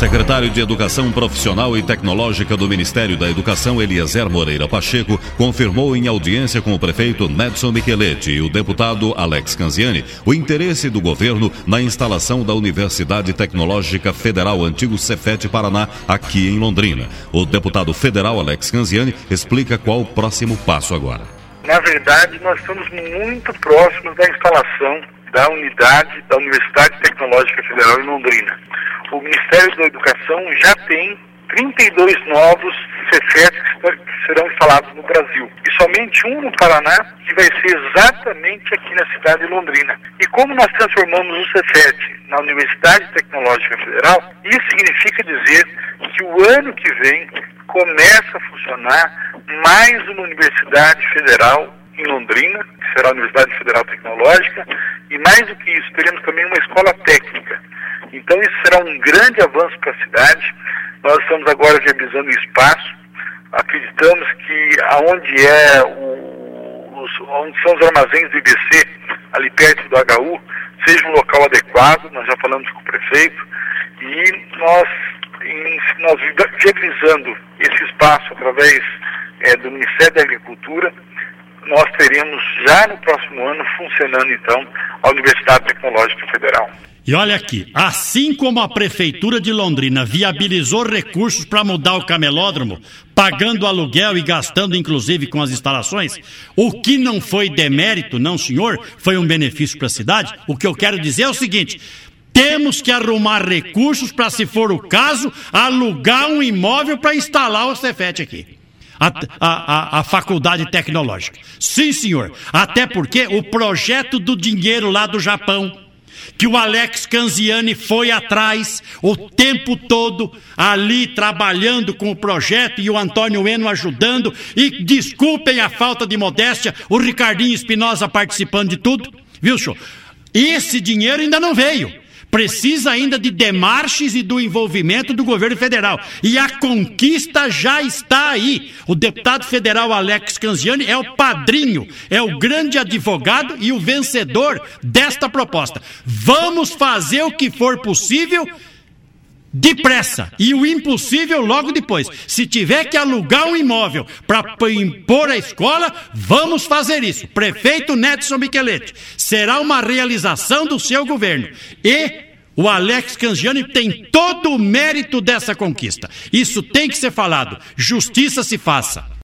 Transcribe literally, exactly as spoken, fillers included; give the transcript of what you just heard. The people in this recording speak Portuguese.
secretário de Educação Profissional e Tecnológica do Ministério da Educação, Eliezer Moreira Pacheco, confirmou em audiência com o prefeito Nedson Micheletti e o deputado Alex Canziani o interesse do governo na instalação da Universidade Tecnológica Federal, antigo Cefet Paraná, aqui em Londrina. O deputado federal Alex Canziani explica qual o próximo passo agora. Na verdade, nós estamos muito próximos da instalação da unidade da Universidade Tecnológica Federal em Londrina. O Ministério da Educação já tem trinta e dois novos Cefets que serão instalados no Brasil. E somente um no Paraná, que vai ser exatamente aqui na cidade de Londrina. E como nós transformamos o Cefet na Universidade Tecnológica Federal, isso significa dizer que o ano que vem começa a funcionar mais uma Universidade Federal em Londrina, que será a Universidade Federal Tecnológica, e mais do que isso, teremos também uma escola técnica. Então isso será um grande avanço para a cidade. Nós estamos agora viabilizando o espaço. Acreditamos que aonde é o, os, onde são os armazéns do I B C, ali perto do H U, seja um local adequado. Nós já falamos com o prefeito e nós, em, nós viabilizando esse espaço através é, do Ministério da Agricultura, nós teremos já no próximo ano funcionando então a Universidade Tecnológica Federal. E olha aqui, assim como a Prefeitura de Londrina viabilizou recursos para mudar o camelódromo, pagando aluguel e gastando inclusive com as instalações, o que não foi demérito, não senhor, foi um benefício para a cidade. O que eu quero dizer é o seguinte: temos que arrumar recursos para, se for o caso, alugar um imóvel para instalar o Cefet aqui. A, a, a, a faculdade tecnológica. Sim, senhor. Até porque o projeto do dinheiro lá do Japão, que o Alex Canziani foi atrás o tempo todo, ali trabalhando com o projeto, e o Antônio Eno ajudando, e desculpem a falta de modéstia, o Ricardinho Espinosa participando de tudo, viu, senhor? Esse dinheiro ainda não veio. Precisa ainda de demarches e do envolvimento do governo federal. E a conquista já está aí. O deputado federal Alex Canziani é o padrinho, é o grande advogado e o vencedor desta proposta. Vamos fazer o que for possível depressa, e o impossível logo depois. Se tiver que alugar um imóvel para impor a escola, vamos fazer isso. Prefeito Nedson Micheletti, será uma realização do seu governo. E o Alex Canziani tem todo o mérito dessa conquista. Isso tem que ser falado. Justiça se faça.